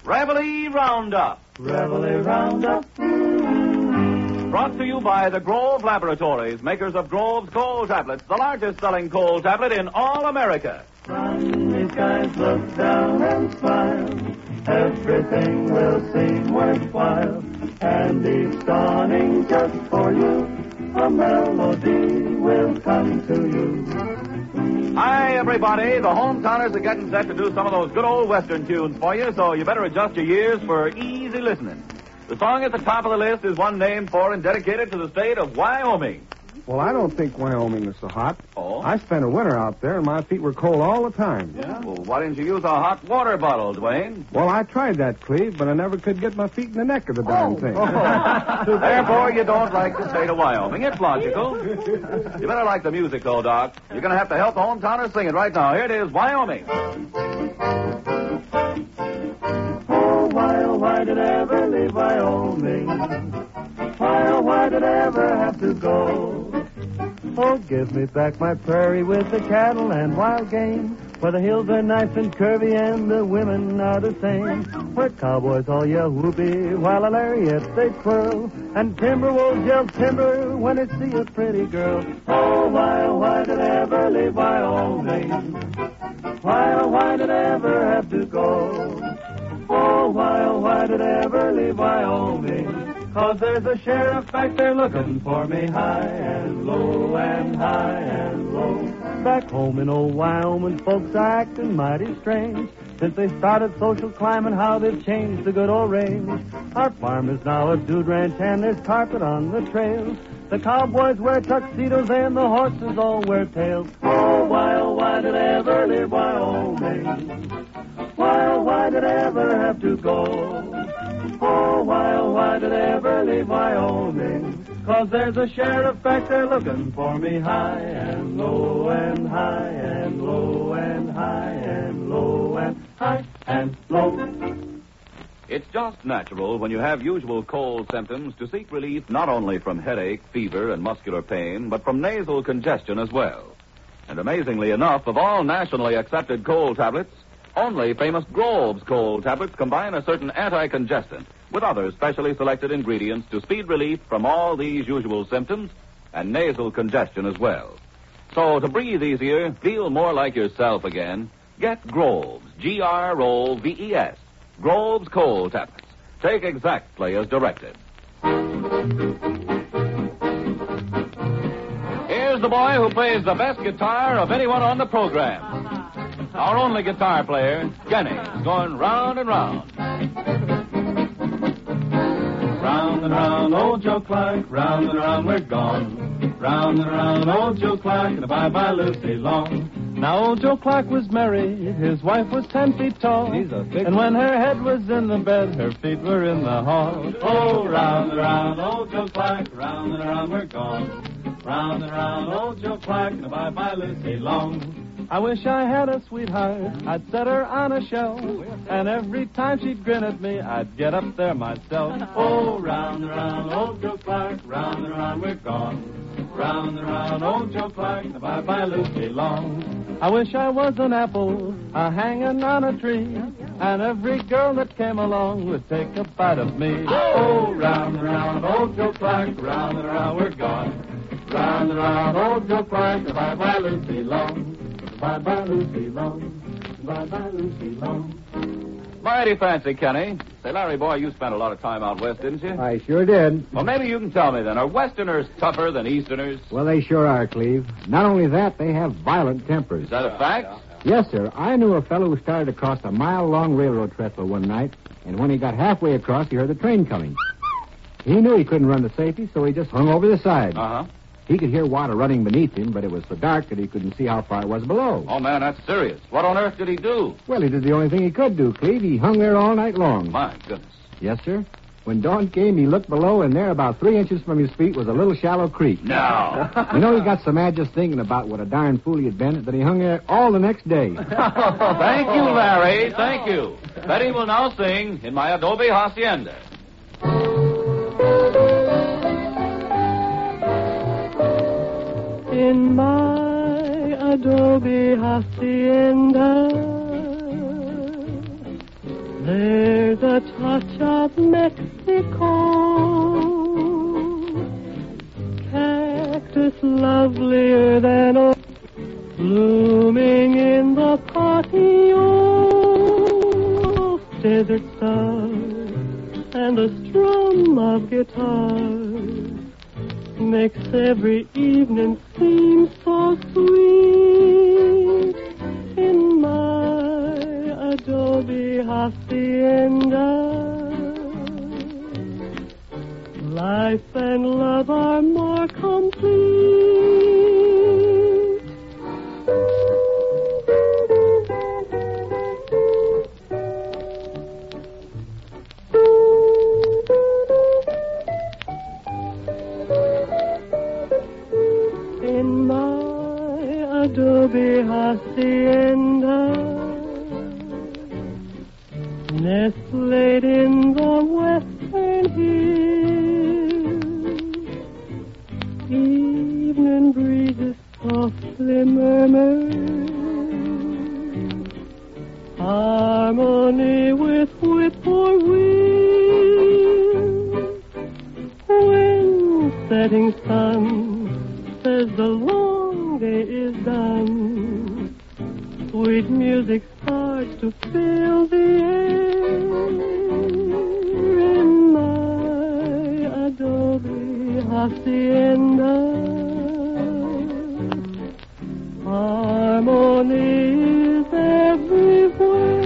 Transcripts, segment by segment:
Reveille Roundup. Reveille Roundup. Brought to you by the Grove Laboratories, makers of Grove's Cold Tablets, the largest selling cold tablet in all America. Sunny skies, look down and smile. Everything will seem worthwhile. And each dawning just for you, a melody will come to you. Hi, everybody. The hometowners are getting set to do some of those good old Western tunes for you, so you better adjust your ears for easy listening. The song at the top of the list is one named for and dedicated to the state of Wyoming. Well, I don't think Wyoming is so hot. Oh? I spent a winter out there, and my feet were cold all the time. Yeah? Well, why didn't you use a hot water bottle, Dwayne? Well, I tried that, Cleve, but I never could get my feet in the neck of the darn thing. Therefore, you don't like the state of Wyoming. It's logical. You better like the music, though, Doc. You're going to have to help the hometowners sing it right now. Here it is, Wyoming. Why did I ever leave Wyoming? Why did I ever have to go? Oh, give me back my prairie with the cattle and wild game, where the hills are nice and curvy and the women are the same, where cowboys all yell whoopee while a lariat they twirl, and timber wolves yell timber when they see a pretty girl. Oh, why did I ever leave Wyoming? Why did I ever have to go? Oh, why did I ever leave Wyoming? 'Cause there's a sheriff back there looking for me high and low and high and low. Back home in old Wyoming, folks are acting mighty strange. Since they started social climbing, how they've changed the good old range. Our farm is now a dude ranch and there's carpet on the trails. The cowboys wear tuxedos and the horses all wear tails. Oh, why did I ever leave Wyoming? Why did I ever have to go? Oh, why did I ever leave Wyoming? 'Cause there's a sheriff back there looking for me high and low and high and low and high and low and high and low. It's just natural when you have usual cold symptoms to seek relief not only from headache, fever, and muscular pain, but from nasal congestion as well. And amazingly enough, of all nationally accepted cold tablets, only famous Grove's cold tablets combine a certain anti-congestant with other specially selected ingredients to speed relief from all these usual symptoms and nasal congestion as well. So to breathe easier, feel more like yourself again, get Grove's, Groves, Grove's cold tablets. Take exactly as directed. Here's the boy who plays the best guitar of anyone on the program. Our only guitar player, Kenny, going round and round. Round and round, old Joe Clark, round and round we're gone. Round and round, old Joe Clark, and bye-bye Lucy Long. Now old Joe Clark was married, his wife was 10 feet tall. And when her head was in the bed, her feet were in the hall. Oh, round and round, old Joe Clark, round and round we're gone. Round and round, old Joe Clark, and bye-bye Lucy Long. I wish I had a sweetheart, I'd set her on a shelf, and every time she'd grin at me, I'd get up there myself. Oh, round and round, old Joe Clark, round and round we're gone. Round and round, old Joe Clark, bye-bye Lucy Long. I wish I was an apple, hanging on a tree, and every girl that came along would take a bite of me. Oh, round and round, old Joe Clark, round and round we're gone. Round and round, old Joe Clark, bye-bye Lucy Long. Bye-bye, Lucy Long. Bye-bye, Lucy Long. Mighty fancy, Kenny. Say, Larry, boy, you spent a lot of time out west, didn't you? I sure did. Well, maybe you can tell me then. Are Westerners tougher than Easterners? Well, they sure are, Cleve. Not only that, they have violent tempers. Is that a fact? Yes, sir. I knew a fellow who started across a mile-long railroad trestle one night, and when he got halfway across, he heard the train coming. He knew he couldn't run the safety, so he just hung over the side. Uh-huh. He could hear water running beneath him, but it was so dark that he couldn't see how far it was below. Oh, man, that's serious. What on earth did he do? Well, he did the only thing he could do, Cleve. He hung there all night long. My goodness. Yes, sir. When dawn came, he looked below, and there, about 3 inches from his feet, was a little shallow creek. No. You know, he got so mad just thinking about what a darn fool he had been that he hung there all the next day. Thank you, Larry. Thank you. Betty will now sing in my Adobe Hacienda. In my adobe hacienda, there There's a touch of Mexico, cactus lovelier than a blooming in the patio, desert stars and the strum of guitars makes every evening seem so sweet in my adobe hacienda. Life and love are more complete. In my adobe hacienda, nestled in the western hills, evening breezes softly murmur, harmony with whippoorwills. When setting sun says the long day is done, sweet music starts to fill the air in my adobe hacienda. Harmony is everywhere.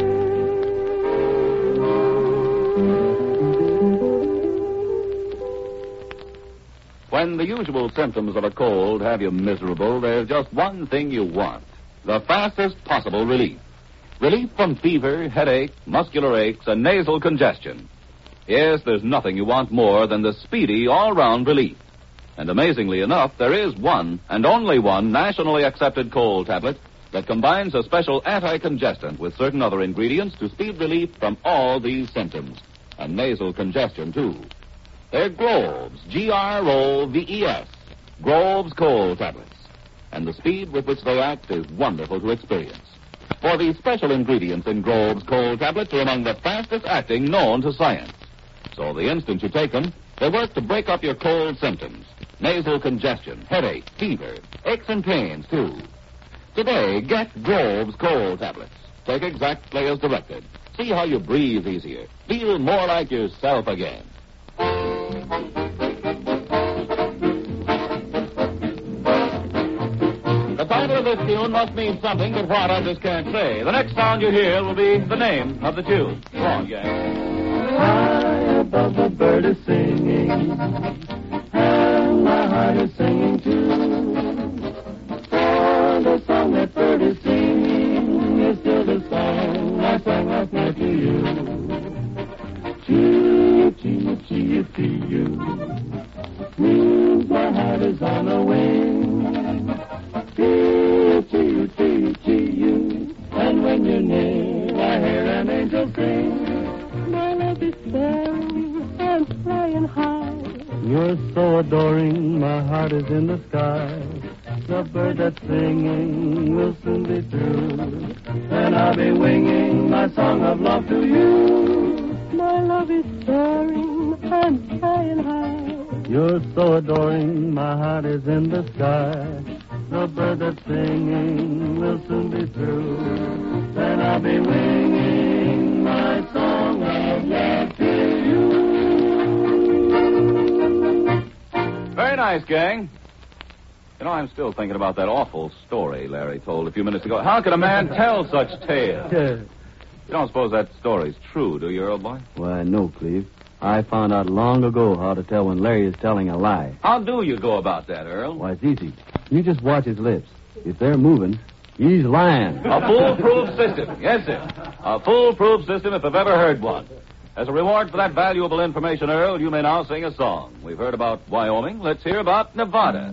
When the usual symptoms of a cold have you miserable, there's just one thing you want: the fastest possible relief. Relief from fever, headache, muscular aches, and nasal congestion. Yes, there's nothing you want more than the speedy, all-round relief. And amazingly enough, there is one, and only one, nationally accepted cold tablet that combines a special anti-congestant with certain other ingredients to speed relief from all these symptoms, and nasal congestion, too. They're Groves, Groves, Groves cold tablets. And the speed with which they act is wonderful to experience. For these special ingredients in Groves cold tablets are among the fastest acting known to science. So the instant you take them, they work to break up your cold symptoms. Nasal congestion, headache, fever, aches and pains, too. Today, get Groves cold tablets. Take exactly as directed. See how you breathe easier. Feel more like yourself again. The title of this tune must mean something, but what I just can't say. The next sound you hear will be the name of the tune. Go on, gang. High above the bird is singing, and my heart is singing too. For the song that bird is singing is still the song I sang last night to you. Chee, chee, chee, chee, you. Means my heart is on the wing. Chee, chee, chee, chee, you. And when you're near, I hear an angel sing. My love is soaring and flying high. You're so adoring, my heart is in the sky. The bird that's singing will soon be through, and I'll be winging my song of love to you. My love is soaring and flying high. You're so adoring, my heart is in the sky. The bird that's singing will soon be through, and I'll be winging my song of love to you. Very nice, gang. You know, I'm still thinking about that awful story Larry told a few minutes ago. How can a man tell such tales? You don't suppose that story's true, do you, Earl boy? Why, no, Cleve. I found out long ago how to tell when Larry is telling a lie. How do you go about that, Earl? Why, it's easy. You just watch his lips. If they're moving, he's lying. A foolproof system. Yes, sir. A foolproof system if I've ever heard one. As a reward for that valuable information, Earl, you may now sing a song. We've heard about Wyoming. Let's hear about Nevada.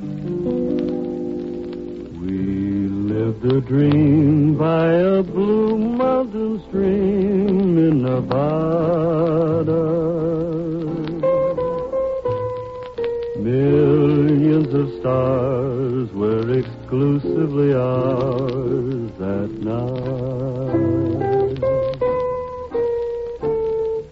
We lived a dream by a blue mountain stream in Nevada. Millions of stars were exclusively ours that night.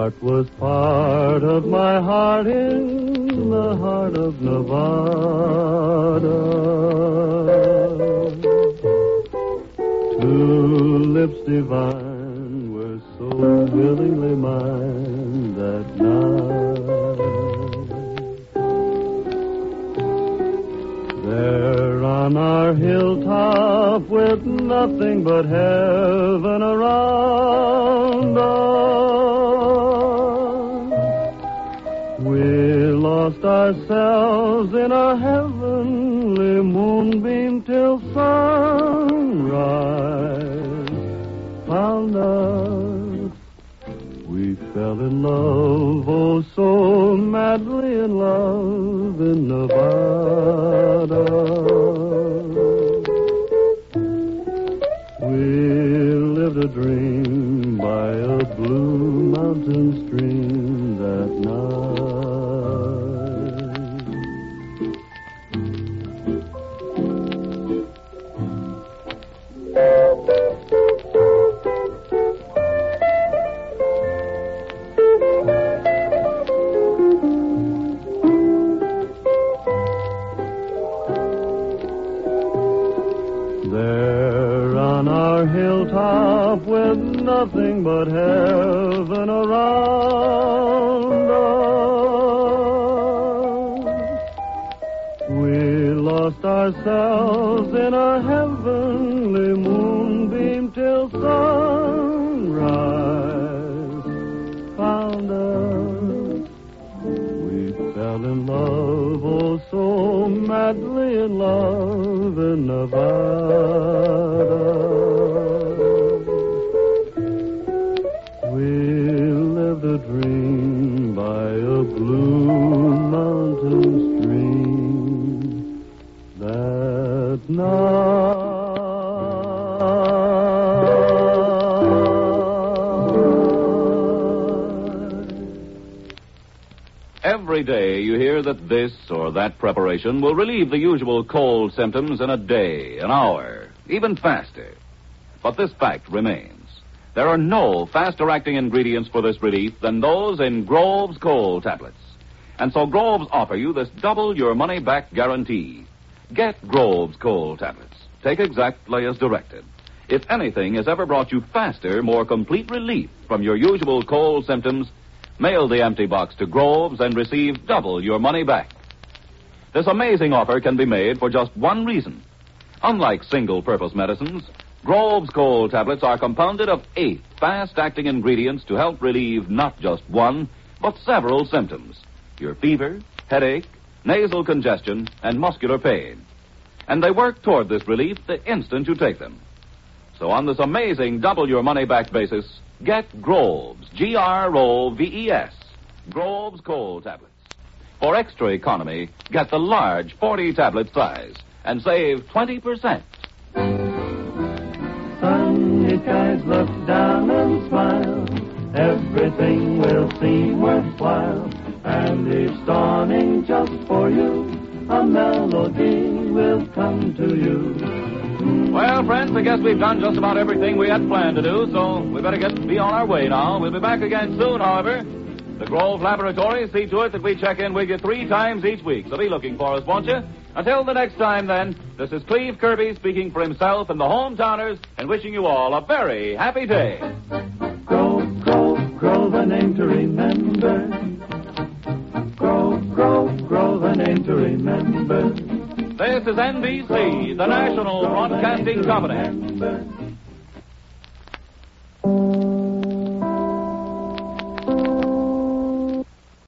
heart was part of my heart in the heart of Nevada. Two lips divine were so willingly mine that night. There on our hilltop with nothing but heaven around us, we lost ourselves in a heavenly moonbeam till sunrise found us. We fell in love, oh so madly in love in Nevada. We lived a dream by a blue mountain stream that night. There on our hilltop with nothing but heaven around us, we lost ourselves in a heavenly moonbeam till sunrise found us. We fell in love, oh so madly in love in Nevada. We lived a dream by a blue mountain stream that night. Every day you hear that this or that preparation will relieve the usual cold symptoms in a day, an hour, even faster. But this fact remains. There are no faster-acting ingredients for this relief than those in Grove's Cold Tablets. And so Grove's offer you this double-your-money-back guarantee. Get Grove's Cold Tablets. Take exactly as directed. If anything has ever brought you faster, more complete relief from your usual cold symptoms, mail the empty box to Grove's and receive double your money back. This amazing offer can be made for just one reason. Unlike single-purpose medicines, Grove's Cold Tablets are compounded of 8 fast-acting ingredients to help relieve not just one, but several symptoms. Your fever, headache, nasal congestion, and muscular pain. And they work toward this relief the instant you take them. So on this amazing double-your-money-back basis, get Grove's, Groves, Grove's Cold Tablets. For extra economy, get the large 40-tablet size and save 20%. Sunny skies look down and smile. Everything will seem worthwhile. And each dawning just for you, a melody will come to you. Well, friends, I guess we've done just about everything we had planned to do, so we better be on our way now. We'll be back again soon, however. The Grove Laboratories see to it that we check in with you 3 times each week, so be looking for us, won't you? Until the next time, then, this is Cleve Kirby speaking for himself and the hometowners and wishing you all a very happy day. Grove, Grove, Grove, a name to remember. Grove, Grove, Grove, a name to remember. This is NBC, the National Broadcasting Company.